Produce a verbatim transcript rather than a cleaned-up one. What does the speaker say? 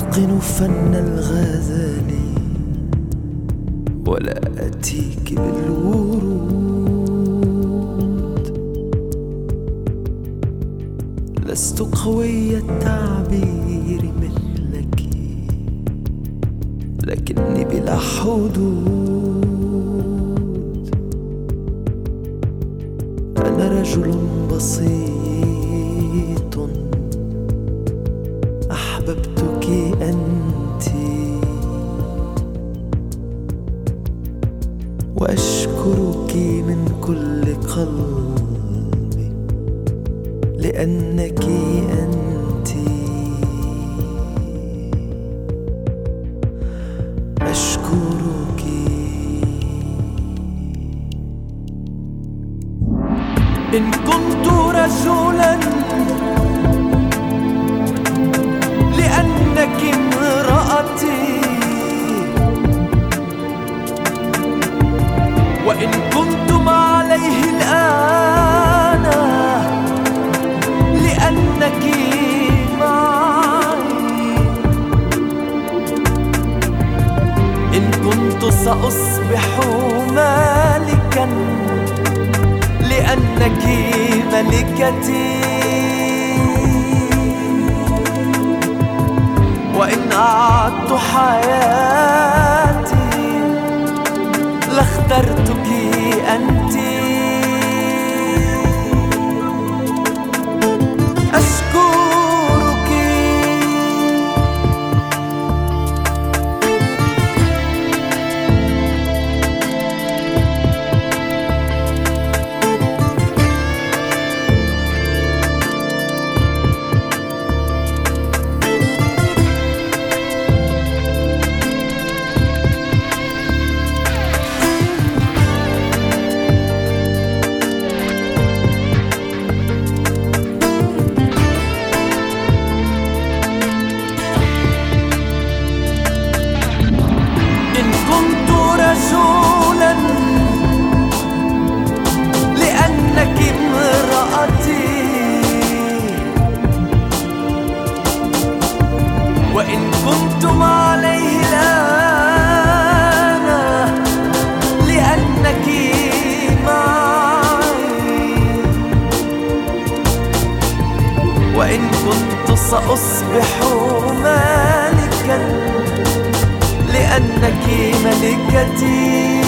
أتقن فن الغزال ولا أتيك بالورود. لست قوي التعبير مثلك لكني بلا حدود. أنا رجل بسيط أحببتك أنت وأشكرك من كل قلبي لأنك أنت. أشكرك إن كنت رجلا لأنك امرأتي، وإن كنتم عليه الآن لأنك معي. إن كنت سأصبح مالكا لأنك ملكتي، وإن أعدت حياتي لاخترتك أنت. أشكرك رجولا لأنك امرأتي، وإن كنتم عليه الآن لأنك معي، وإن كنت سأصبح مالكا لأنك ملكتي.